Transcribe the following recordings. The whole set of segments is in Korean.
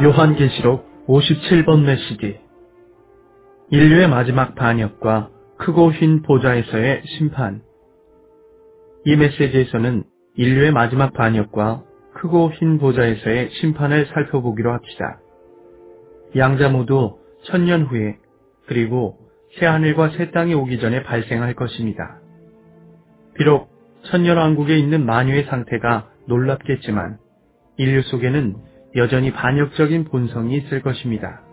요한계시록 57번 메시지. 인류의 마지막 반역과 크고 흰 보좌에서의 심판. 이 메시지에서는 인류의 마지막 반역과 크고 흰 보좌에서의 심판을 살펴보기로 합시다. 양자 모두 1000년 후에, 그리고 새하늘과 새 땅이 오기 전에 발생할 것입니다. 비록 천년왕국에 있는 만유의 상태가 놀랍겠지만 인류 속에는 여전히 반역적인 본성이 있을 것입니다.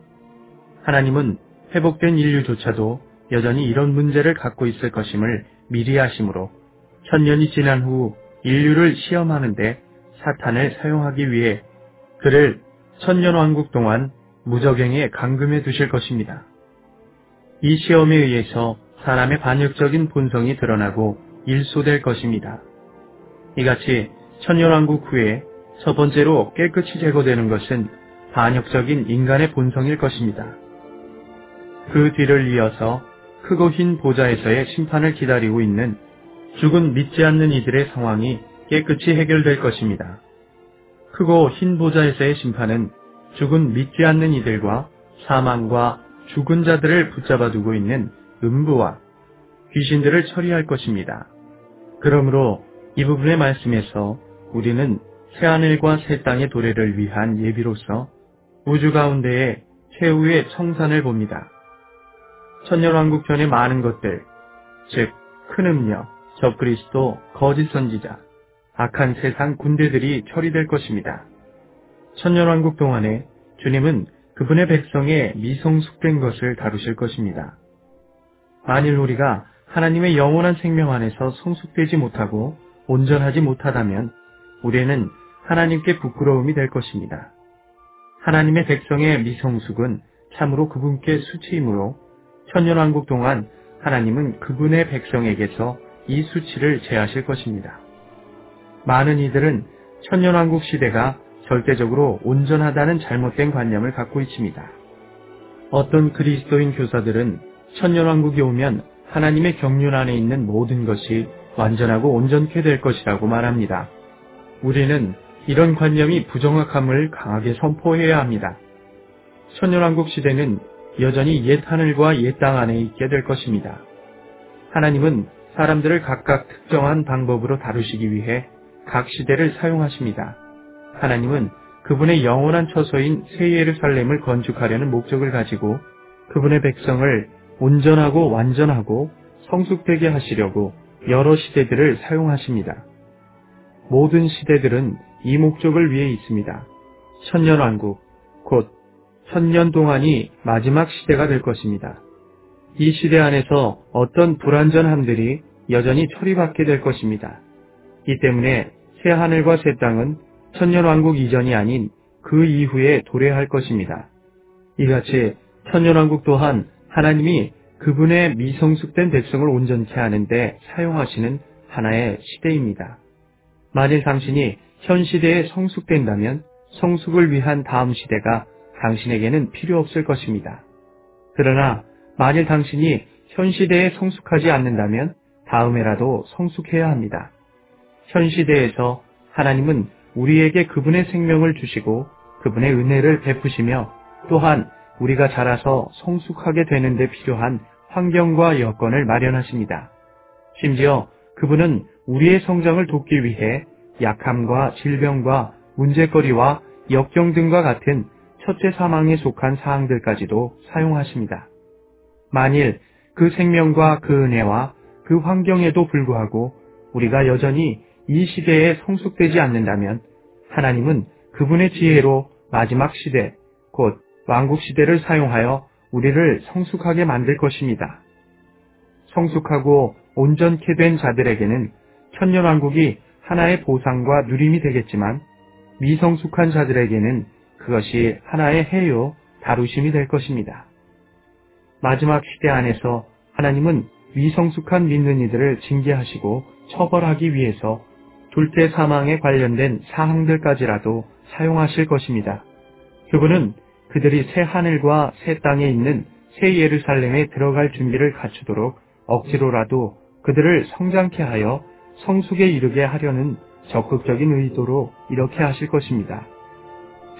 하나님은 회복된 인류조차도 여전히 이런 문제를 갖고 있을 것임을 미리 아심으로 1000년이 지난 후 인류를 시험하는데 사탄을 사용하기 위해 그를 천년왕국 동안 무적행에 감금해 두실 것입니다. 이 시험에 의해서 사람의 반역적인 본성이 드러나고 일소될 것입니다. 이같이 천년왕국 후에 첫 번째로 깨끗이 제거되는 것은 반역적인 인간의 본성일 것입니다. 그 뒤를 이어서 크고 흰 보좌에서의 심판을 기다리고 있는 죽은 믿지 않는 이들의 상황이 깨끗이 해결될 것입니다. 크고 흰 보좌에서의 심판은 죽은 믿지 않는 이들과 사망과 죽은 자들을 붙잡아 두고 있는 음부와 귀신들을 처리할 것입니다. 그러므로 이 부분의 말씀에서 우리는 새하늘과 새 땅의 도래를 위한 예비로서 우주 가운데에 최후의 청산을 봅니다. 천년왕국 전의 많은 것들, 즉 큰 음녀, 적그리스도, 거짓 선지자, 악한 세상 군대들이 처리될 것입니다. 천년왕국 동안에 주님은 그분의 백성의 미성숙된 것을 다루실 것입니다. 만일 우리가 하나님의 영원한 생명 안에서 성숙되지 못하고 온전하지 못하다면 우리는 하나님께 부끄러움이 될 것입니다. 하나님의 백성의 미성숙은 참으로 그분께 수치이므로 천년왕국 동안 하나님은 그분의 백성에게서 이 수치를 제하실 것입니다. 많은 이들은 천년왕국 시대가 절대적으로 온전하다는 잘못된 관념을 갖고 있습니다. 어떤 그리스도인 교사들은 천년왕국이 오면 하나님의 경륜 안에 있는 모든 것이 완전하고 온전케 될 것이라고 말합니다. 우리는 이런 관념이 부정확함을 강하게 선포해야 합니다. 천년왕국 시대는 여전히 옛 하늘과 옛 땅 안에 있게 될 것입니다. 하나님은 사람들을 각각 특정한 방법으로 다루시기 위해 각 시대를 사용하십니다. 하나님은 그분의 영원한 처소인 새 예루살렘을 건축하려는 목적을 가지고 그분의 백성을 온전하고 완전하고 성숙되게 하시려고 여러 시대들을 사용하십니다. 모든 시대들은 이 목적을 위해 있습니다. 천년왕국, 곧 1000년 동안이 마지막 시대가 될 것입니다. 이 시대 안에서 어떤 불완전함들이 여전히 처리받게 될 것입니다. 이 때문에 새 하늘과 새 땅은 천년왕국 이전이 아닌 그 이후에 도래할 것입니다. 이같이 천년왕국 또한 하나님이 그분의 미성숙된 백성을 온전케 하는데 사용하시는 하나의 시대입니다. 만일 당신이 현 시대에 성숙된다면 성숙을 위한 다음 시대가 당신에게는 필요 없을 것입니다. 그러나 만일 당신이 현 시대에 성숙하지 않는다면 다음에라도 성숙해야 합니다. 현 시대에서 하나님은 우리에게 그분의 생명을 주시고 그분의 은혜를 베푸시며 또한 우리가 자라서 성숙하게 되는 데 필요한 환경과 여건을 마련하십니다. 심지어 그분은 우리의 성장을 돕기 위해 약함과 질병과 문제거리와 역경 등과 같은 첫째 사망에 속한 사항들까지도 사용하십니다. 만일 그 생명과 그 은혜와 그 환경에도 불구하고 우리가 여전히 이 시대에 성숙되지 않는다면 하나님은 그분의 지혜로 마지막 시대, 곧 왕국 시대를 사용하여 우리를 성숙하게 만들 것입니다. 성숙하고 온전케 된 자들에게는 천년왕국이 하나의 보상과 누림이 되겠지만 미성숙한 자들에게는 그것이 하나의 해요, 다루심이 될 것입니다. 마지막 시대 안에서 하나님은 미성숙한 믿는 이들을 징계하시고 처벌하기 위해서 둘째 사망에 관련된 사항들까지라도 사용하실 것입니다. 그분은 그들이 새 하늘과 새 땅에 있는 새 예루살렘에 들어갈 준비를 갖추도록 억지로라도 그들을 성장케 하여 성숙에 이르게 하려는 적극적인 의도로 이렇게 하실 것입니다.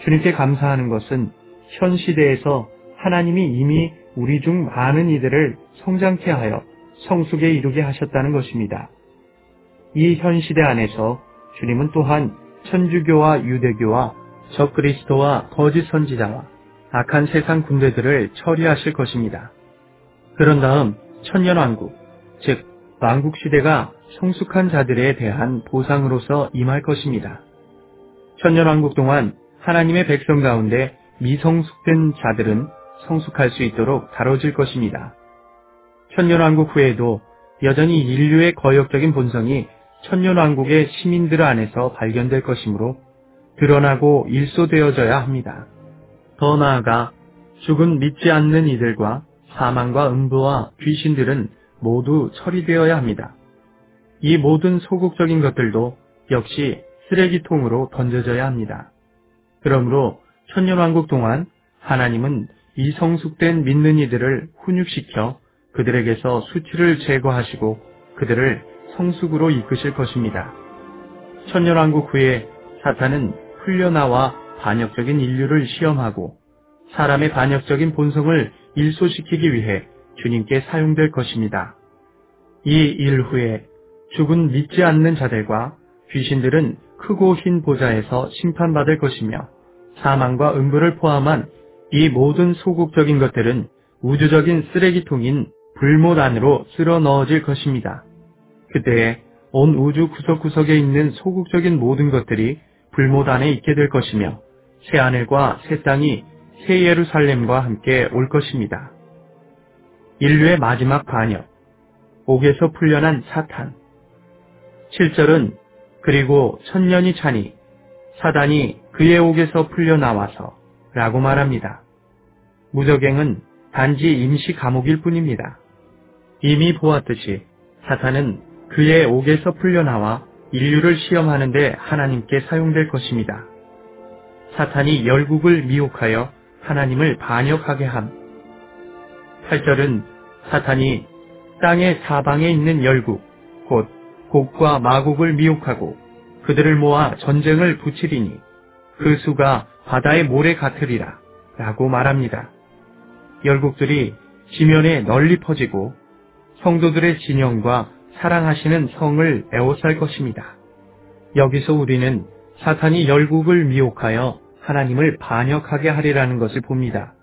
주님께 감사하는 것은 현 시대에서 하나님이 이미 우리 중 많은 이들을 성장케 하여 성숙에 이르게 하셨다는 것입니다. 이 현 시대 안에서 주님은 또한 천주교와 유대교와 적그리스도와 거짓 선지자와 악한 세상 군대들을 처리하실 것입니다. 그런 다음 천년왕국, 즉 왕국시대가 성숙한 자들에 대한 보상으로서 임할 것입니다. 천년왕국 동안 하나님의 백성 가운데 미성숙된 자들은 성숙할 수 있도록 다뤄질 것입니다. 천년왕국 후에도 여전히 인류의 거역적인 본성이 천년왕국의 시민들 안에서 발견될 것이므로 드러나고 일소되어져야 합니다. 더 나아가 죽은 믿지 않는 이들과 사망과 음부와 귀신들은 모두 처리되어야 합니다. 이 모든 소극적인 것들도 역시 쓰레기통으로 던져져야 합니다. 그러므로 천년왕국 동안 하나님은 이 성숙된 믿는 이들을 훈육시켜 그들에게서 수치를 제거하시고 그들을 성숙으로 이끄실 것입니다. 천년왕국 후에 사탄은 풀려나와 반역적인 인류를 시험하고 사람의 반역적인 본성을 일소시키기 위해 주님께 사용될 것입니다. 이 일 후에 죽은 믿지 않는 자들과 귀신들은 크고 흰 보좌에서 심판받을 것이며 사망과 음부를 포함한 이 모든 소극적인 것들은 우주적인 쓰레기통인 불못 안으로 쓸어 넣어질 것입니다. 그때에 온 우주 구석구석에 있는 소극적인 모든 것들이 불못 안에 있게 될 것이며 새하늘과 새 땅이 새 예루살렘과 함께 올 것입니다. 인류의 마지막 반역, 옥에서 풀려난 사탄. 7절은 그리고 천년이 차니 사단이 그의 옥에서 풀려나와서 라고 말합니다. 무저갱은 단지 임시 감옥일 뿐입니다. 이미 보았듯이 사탄은 그의 옥에서 풀려나와 인류를 시험하는 데 하나님께 사용될 것입니다. 사탄이 열국을 미혹하여 하나님을 반역하게 함. 8절은 사탄이 땅의 사방에 있는 열국, 곧 곡과 마곡을 미혹하고 그들을 모아 전쟁을 붙이리니 그 수가 바다의 모래 같으리라 라고 말합니다. 열국들이 지면에 널리 퍼지고 성도들의 진영과 사랑하시는 성을 에워쌀 것입니다. 여기서 우리는 사탄이 열국을 미혹하여 하나님을 반역하게 하리라는 것을 봅니다.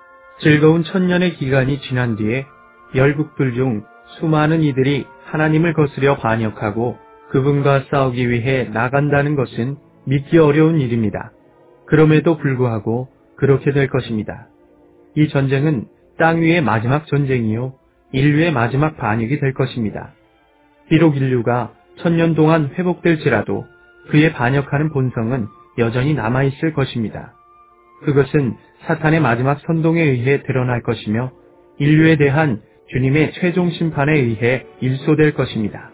즐거운 천년의 기간이 지난 뒤에 열국들 중 수많은 이들이 하나님을 거스려 반역하고 그분과 싸우기 위해 나간다는 것은 믿기 어려운 일입니다. 그럼에도 불구하고 그렇게 될 것입니다. 이 전쟁은 땅 위의 마지막 전쟁이요 인류의 마지막 반역이 될 것입니다. 비록 인류가 천년 동안 회복될지라도 그의 반역하는 본성은 여전히 남아있을 것입니다. 그것은 사탄의 마지막 선동에 의해 드러날 것이며 인류에 대한 주님의 최종 심판에 의해 일소될 것입니다.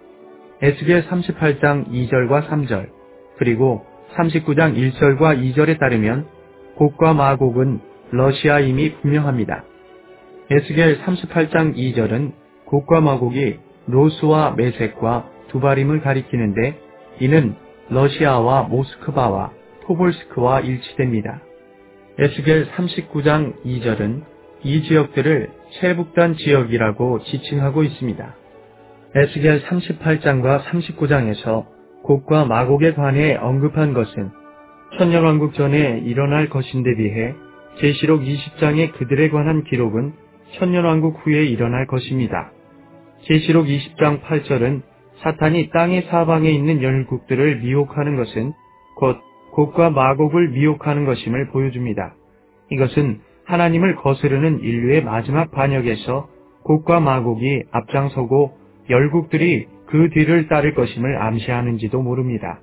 에스겔 38장 2절과 3절 그리고 39장 1절과 2절에 따르면 곡과 마곡은 러시아임이 분명합니다. 에스겔 38장 2절은 곡과 마곡이 로스와 메색과 두바림을 가리키는데 이는 러시아와 모스크바와 토볼스크와 일치됩니다. 에스겔 39장 2절은 이 지역들을 최북단 지역이라고 지칭하고 있습니다. 에스겔 38장과 39장에서 곡과 마곡에 관해 언급한 것은 천년왕국 전에 일어날 것인데 비해 계시록 20장의 그들에 관한 기록은 천년왕국 후에 일어날 것입니다. 계시록 20장 8절은 사탄이 땅의 사방에 있는 열국들을 미혹하는 것은 곧 곡과 마곡을 미혹하는 것임을 보여줍니다. 이것은 하나님을 거스르는 인류의 마지막 반역에서 곡과 마곡이 앞장서고 열국들이 그 뒤를 따를 것임을 암시하는지도 모릅니다.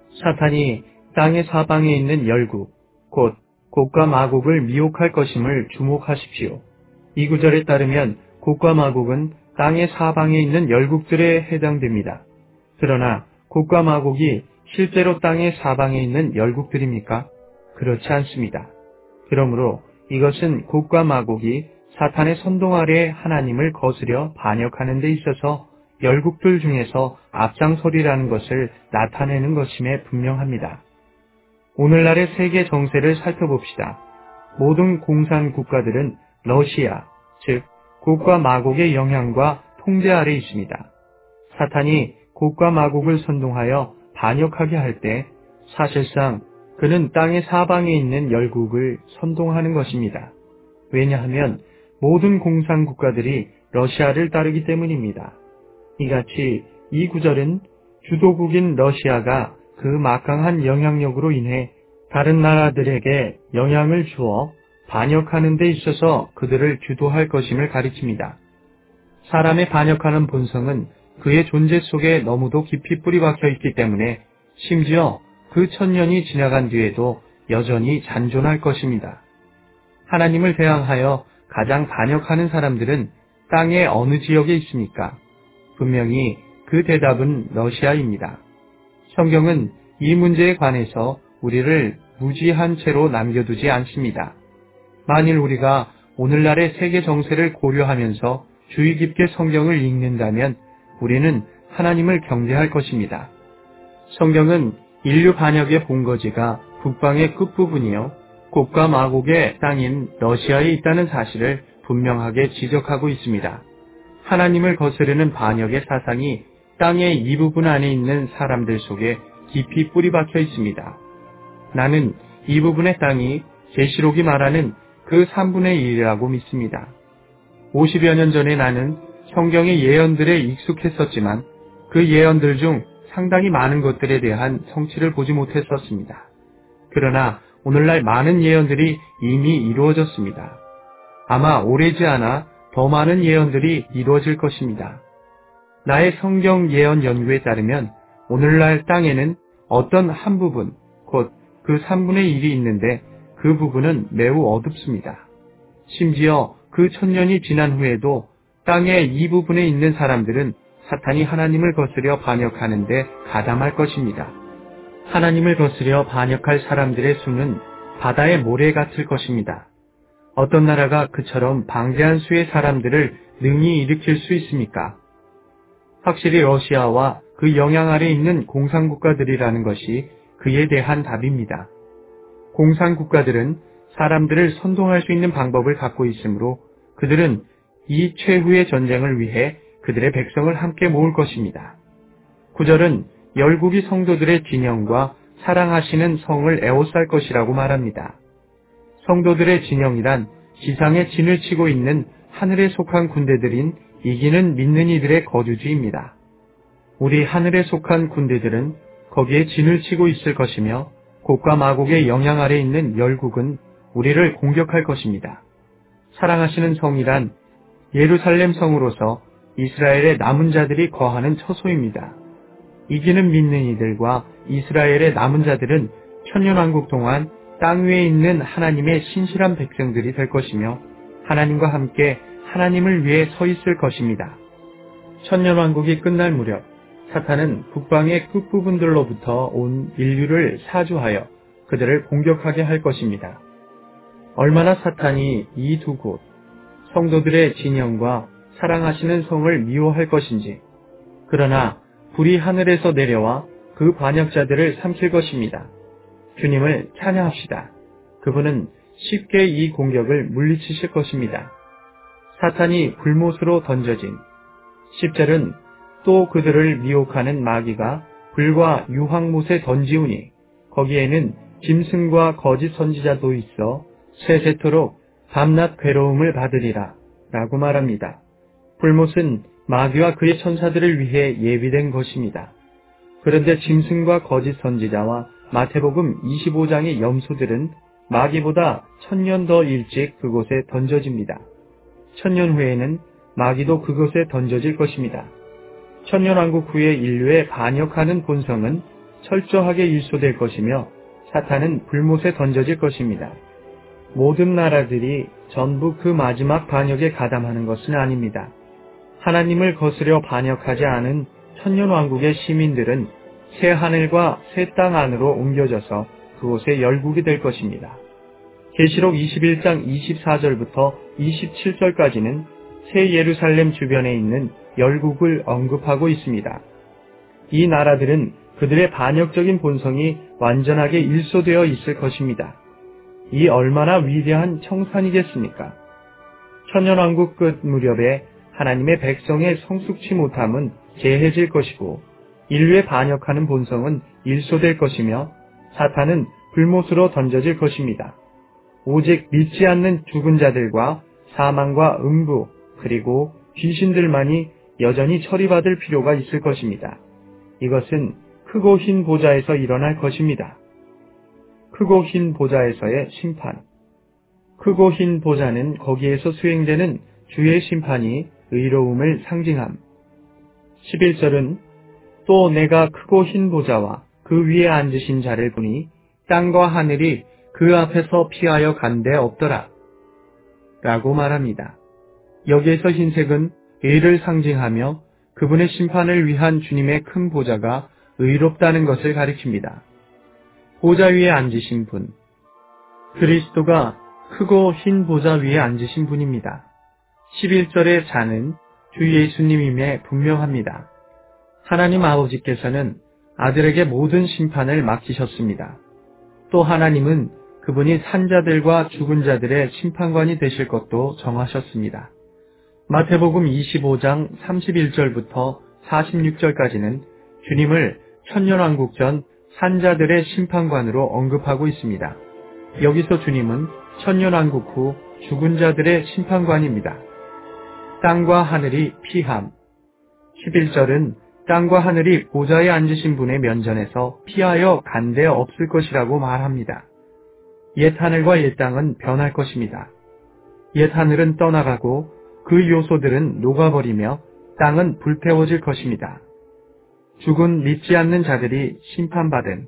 사탄이 땅의 사방에 있는 열국, 곧 곡과 마곡을 미혹할 것임을 주목하십시오. 이 구절에 따르면 곡과 마곡은 땅의 사방에 있는 열국들에 해당됩니다. 그러나 곡과 마곡이 실제로 땅의 사방에 있는 열국들입니까? 그렇지 않습니다. 그러므로 이것은 곡과 마곡이 사탄의 선동 아래 하나님을 거스려 반역하는 데 있어서 열국들 중에서 앞장서리라는 것을 나타내는 것임에 분명합니다. 오늘날의 세계 정세를 살펴봅시다. 모든 공산 국가들은 러시아, 즉 곡과 마곡의 영향과 통제 아래 있습니다. 사탄이 곡과 마곡을 선동하여 반역하게 할 때 사실상 그는 땅의 사방에 있는 열국을 선동하는 것입니다. 왜냐하면 모든 공산 국가들이 러시아를 따르기 때문입니다. 이같이 이 구절은 주도국인 러시아가 그 막강한 영향력으로 인해 다른 나라들에게 영향을 주어 반역하는 데 있어서 그들을 주도할 것임을 가리킵니다. 사람의 반역하는 본성은 그의 존재 속에 너무도 깊이 뿌리박혀 있기 때문에 심지어 그 1000년이 지나간 뒤에도 여전히 잔존할 것입니다. 하나님을 대항하여 가장 반역하는 사람들은 땅의 어느 지역에 있습니까? 분명히 그 대답은 러시아입니다. 성경은 이 문제에 관해서 우리를 무지한 채로 남겨두지 않습니다. 만일 우리가 오늘날의 세계 정세를 고려하면서 주의 깊게 성경을 읽는다면 우리는 하나님을 경배할 것입니다. 성경은 인류 반역의 본거지가 북방의 끝부분이요 곡과 마곡의 땅인 러시아에 있다는 사실을 분명하게 지적하고 있습니다. 하나님을 거스르는 반역의 사상이 땅의 이 부분 안에 있는 사람들 속에 깊이 뿌리박혀 있습니다. 나는 이 부분의 땅이 계시록이 말하는 그 3분의 1이라고 믿습니다. 50여 년 전에 나는 성경의 예언들에 익숙했었지만 그 예언들 중 상당히 많은 것들에 대한 성취를 보지 못했었습니다. 그러나 오늘날 많은 예언들이 이미 이루어졌습니다. 아마 오래지 않아 더 많은 예언들이 이루어질 것입니다. 나의 성경 예언 연구에 따르면 오늘날 땅에는 어떤 한 부분, 곧 그 3분의 1이 있는데 그 부분은 매우 어둡습니다. 심지어 그 1000년이 지난 후에도 땅의 이 부분에 있는 사람들은 사탄이 하나님을 거스려 반역하는데 가담할 것입니다. 하나님을 거스려 반역할 사람들의 수는 바다의 모래 같을 것입니다. 어떤 나라가 그처럼 방대한 수의 사람들을 능히 일으킬 수 있습니까? 확실히 러시아와 그 영향 아래 있는 공산국가들이라는 것이 그에 대한 답입니다. 공산국가들은 사람들을 선동할 수 있는 방법을 갖고 있으므로 그들은 이 최후의 전쟁을 위해 그들의 백성을 함께 모을 것입니다. 9절은 열국이 성도들의 진영과 사랑하시는 성을 에워쌀 것이라고 말합니다. 성도들의 진영이란 지상에 진을 치고 있는 하늘에 속한 군대들인 이기는 믿는 이들의 거주지입니다. 우리 하늘에 속한 군대들은 거기에 진을 치고 있을 것이며 곡과 마곡의 영향 아래 있는 열국은 우리를 공격할 것입니다. 사랑하시는 성이란 예루살렘 성으로서 이스라엘의 남은 자들이 거하는 처소입니다. 이기는 믿는 이들과 이스라엘의 남은 자들은 천년왕국 동안 땅 위에 있는 하나님의 신실한 백성들이 될 것이며 하나님과 함께 하나님을 위해 서 있을 것입니다. 천년왕국이 끝날 무렵 사탄은 북방의 끝부분들로부터 온 인류를 사주하여 그들을 공격하게 할 것입니다. 얼마나 사탄이 이 두 곳, 성도들의 진영과 사랑하시는 성을 미워할 것인지, 그러나 불이 하늘에서 내려와 그 반역자들을 삼킬 것입니다. 주님을 찬양합시다. 그분은 쉽게 이 공격을 물리치실 것입니다. 사탄이 불못으로 던져진 10절은 또 그들을 미혹하는 마귀가 불과 유황못에 던지우니 거기에는 짐승과 거짓 선지자도 있어 세세토록 밤낮 괴로움을 받으리라 라고 말합니다. 불못은 마귀와 그의 천사들을 위해 예비된 것입니다. 그런데 짐승과 거짓 선지자와 마태복음 25장의 염소들은 마귀보다 1000년 더 일찍 그곳에 던져집니다. 1000년 후에는 마귀도 그곳에 던져질 것입니다. 천년왕국 후에 인류의 반역하는 본성은 철저하게 일소될 것이며 사탄은 불못에 던져질 것입니다. 모든 나라들이 전부 그 마지막 반역에 가담하는 것은 아닙니다. 하나님을 거스려 반역하지 않은 천년왕국의 시민들은 새 하늘과 새 땅 안으로 옮겨져서 그곳의 열국이 될 것입니다. 계시록 21장 24절부터 27절까지는 새 예루살렘 주변에 있는 열국을 언급하고 있습니다. 이 나라들은 그들의 반역적인 본성이 완전하게 일소되어 있을 것입니다. 이 얼마나 위대한 청산이겠습니까? 천년왕국 끝 무렵에 하나님의 백성의 성숙치 못함은 개해질 것이고 인류의 반역하는 본성은 일소될 것이며 사탄은 불못으로 던져질 것입니다. 오직 믿지 않는 죽은 자들과 사망과 음부 그리고 귀신들만이 여전히 처리받을 필요가 있을 것입니다. 이것은 크고 흰 보좌에서 일어날 것입니다. 크고 흰 보좌에서의 심판. 크고 흰 보좌는 거기에서 수행되는 주의 심판이 의로움을 상징함. 11절은 또 내가 크고 흰 보좌와 그 위에 앉으신 자를 보니 땅과 하늘이 그 앞에서 피하여 간데 없더라. 라고 말합니다. 여기에서 흰색은 의를 상징하며 그분의 심판을 위한 주님의 큰 보좌가 의롭다는 것을 가리킵니다. 보좌 위에 앉으신 분. 그리스도가 크고 흰 보좌 위에 앉으신 분입니다. 11절의 자는 주 예수님임에 분명합니다. 하나님 아버지께서는 아들에게 모든 심판을 맡기셨습니다. 또 하나님은 그분이 산자들과 죽은 자들의 심판관이 되실 것도 정하셨습니다. 마태복음 25장 31절부터 46절까지는 주님을 천년왕국 전 산자들의 심판관으로 언급하고 있습니다. 여기서 주님은 천년왕국 후 죽은 자들의 심판관입니다. 땅과 하늘이 피함. 11절은 땅과 하늘이 보좌에 앉으신 분의 면전에서 피하여 간데 없을 것이라고 말합니다. 옛 하늘과 옛 땅은 변할 것입니다. 옛 하늘은 떠나가고 그 요소들은 녹아버리며 땅은 불태워질 것입니다. 죽은 믿지 않는 자들이 심판받은.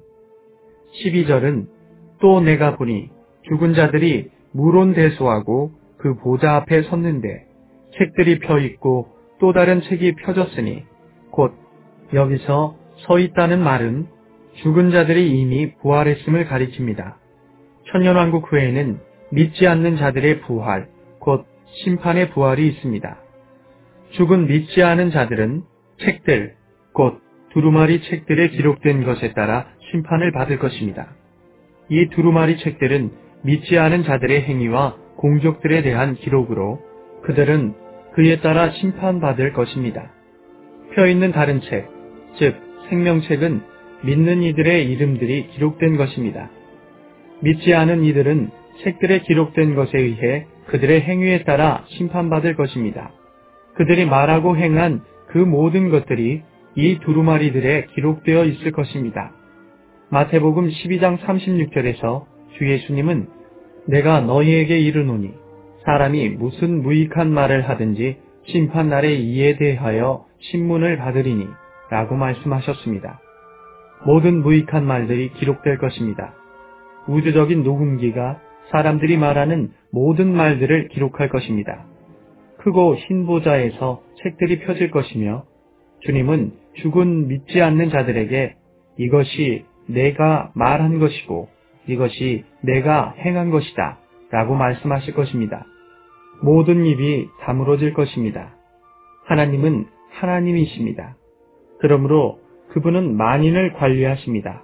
12절은 또 내가 보니 죽은 자들이 물온대소하고 그 보좌 앞에 섰는데 책들이 펴있고 또 다른 책이 펴졌으니 곧 여기서 서 있다는 말은 죽은 자들이 이미 부활했음을 가리킵니다. 천년왕국 후에는 믿지 않는 자들의 부활, 곧 심판의 부활이 있습니다. 죽은 믿지 않은 자들은 책들, 곧 두루마리 책들에 기록된 것에 따라 심판을 받을 것입니다. 이 두루마리 책들은 믿지 않은 자들의 행위와 공적들에 대한 기록으로 그들은 그에 따라 심판받을 것입니다. 펴있는 다른 책, 즉 생명책은 믿는 이들의 이름들이 기록된 것입니다. 믿지 않은 이들은 책들에 기록된 것에 의해 그들의 행위에 따라 심판받을 것입니다. 그들이 말하고 행한 그 모든 것들이 이 두루마리들에 기록되어 있을 것입니다. 마태복음 12장 36절에서 주 예수님은 내가 너희에게 이르노니 사람이 무슨 무익한 말을 하든지 심판날에 이에 대하여 신문을 받으리니 라고 말씀하셨습니다. 모든 무익한 말들이 기록될 것입니다. 우주적인 녹음기가 사람들이 말하는 모든 말들을 기록할 것입니다. 크고 흰 보좌에서 책들이 펴질 것이며 주님은 죽은 믿지 않는 자들에게 이것이 내가 말한 것이고 이것이 내가 행한 것이다 라고 말씀하실 것입니다. 모든 입이 다물어질 것입니다. 하나님은 하나님이십니다. 그러므로 그분은 만인을 관리하십니다.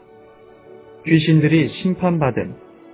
귀신들이 심판받은.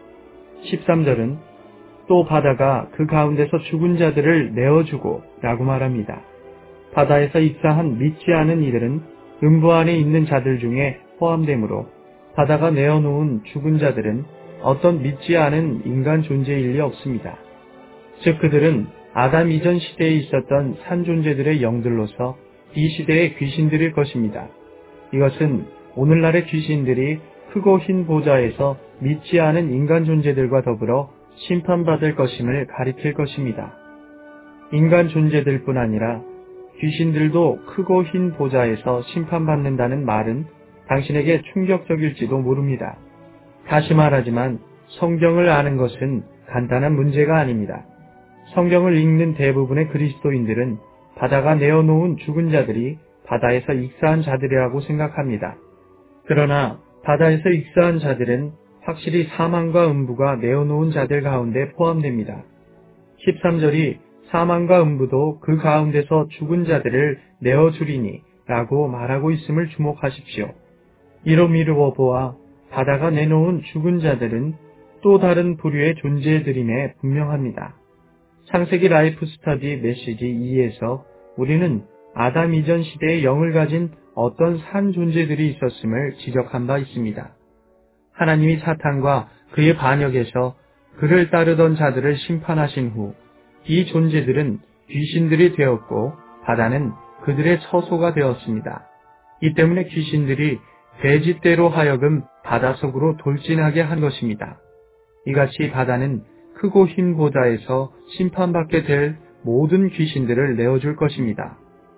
13절은 또 바다가 그 가운데서 죽은 자들을 내어주고 라고 말합니다. 바다에서 익사한 믿지 않은 이들은 음부 안에 있는 자들 중에 포함되므로 바다가 내어놓은 죽은 자들은 어떤 믿지 않은 인간 존재일 리 없습니다. 즉 그들은 아담 이전 시대에 있었던 산 존재들의 영들로서 이 시대의 귀신들일 것입니다. 이것은 오늘날의 귀신들이 크고 흰 보좌에서 믿지 않은 인간 존재들과 더불어 심판받을 것임을 가리킬 것입니다. 인간 존재들뿐 아니라 귀신들도 크고 흰 보좌에서 심판받는다는 말은 당신에게 충격적일지도 모릅니다. 다시 말하지만 성경을 아는 것은 간단한 문제가 아닙니다. 성경을 읽는 대부분의 그리스도인들은 바다가 내어놓은 죽은 자들이 바다에서 익사한 자들이라고 생각합니다. 그러나 바다에서 익사한 자들은 확실히 사망과 음부가 내어놓은 자들 가운데 포함됩니다. 13절이 사망과 음부도 그 가운데서 죽은 자들을 내어주리니 라고 말하고 있음을 주목하십시오. 이로 미루어 보아 바다가 내놓은 죽은 자들은 또 다른 부류의 존재들임에 분명합니다. 창세기 라이프 스터디 메시지 2에서 우리는 아담 이전 시대에 영을 가진 어떤 산 존재들이 있었음을 지적한 바 있습니다. 하나님이 사탄과 그의 반역에서 그를 따르던 자들을 심판하신 후 이 존재들은 귀신들이 되었고 바다는 그들의 처소가 되었습니다. 이 때문에 귀신들이 돼지떼로 하여금 바닷속으로 돌진하게 한 것입니다. 이같이 바다는 크고 흰 보좌에서 심판받게 될 모든 귀신들을 내어줄 것입니다.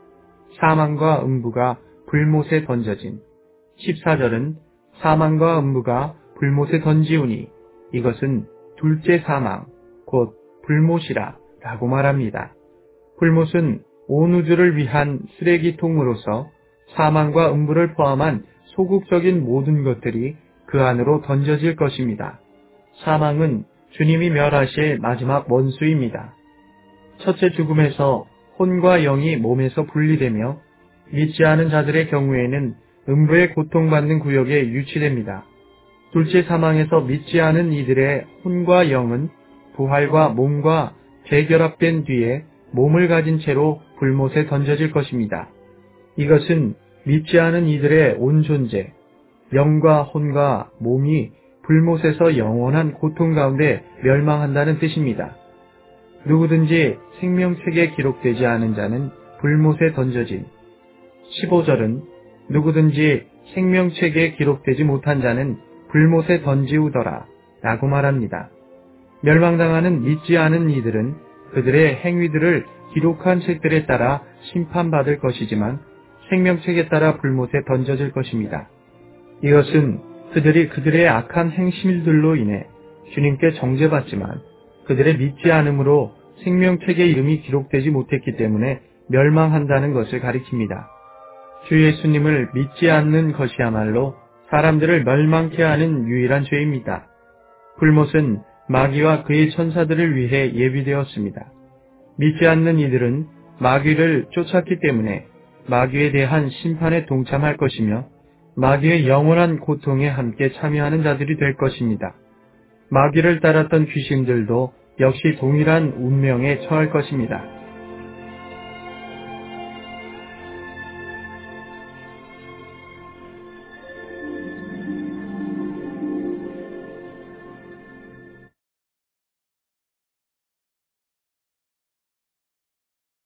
사망과 음부가 불못에 던져진 14절은 사망과 음부가 불못에 던지우니 이것은 둘째 사망 곧 불못이라 라고 말합니다. 불못은 온 우주를 위한 쓰레기통으로서 사망과 음부를 포함한 소극적인 모든 것들이 그 안으로 던져질 것입니다. 사망은 주님이 멸하실 마지막 원수입니다. 첫째 죽음에서 혼과 영이 몸에서 분리되며 믿지 않은 자들의 경우에는 음부의 고통받는 구역에 유치됩니다. 둘째 사망에서 믿지 않은 이들의 혼과 영은 부활과 몸과 재결합된 뒤에 몸을 가진 채로 불못에 던져질 것입니다. 이것은 믿지 않은 이들의 온 존재, 영과 혼과 몸이 불못에서 영원한 고통 가운데 멸망한다는 뜻입니다. 누구든지 생명책에 기록되지 않은 자는 불못에 던져진 15절은 누구든지 생명책에 기록되지 못한 자는 불못에 던지우더라 라고 말합니다. 멸망당하는 믿지 않은 이들은 그들의 행위들을 기록한 책들에 따라 심판받을 것이지만 생명책에 따라 불못에 던져질 것입니다. 이것은 그들이 그들의 악한 행실들로 인해 주님께 정죄받지만 그들의 믿지 않음으로 생명책의 이름이 기록되지 못했기 때문에 멸망한다는 것을 가리킵니다. 주 예수님을 믿지 않는 것이야말로 사람들을 멸망케 하는 유일한 죄입니다. 불못은 마귀와 그의 천사들을 위해 예비되었습니다. 믿지 않는 이들은 마귀를 쫓았기 때문에 마귀에 대한 심판에 동참할 것이며 마귀의 영원한 고통에 함께 참여하는 자들이 될 것입니다. 마귀를 따랐던 귀신들도 역시 동일한 운명에 처할 것입니다.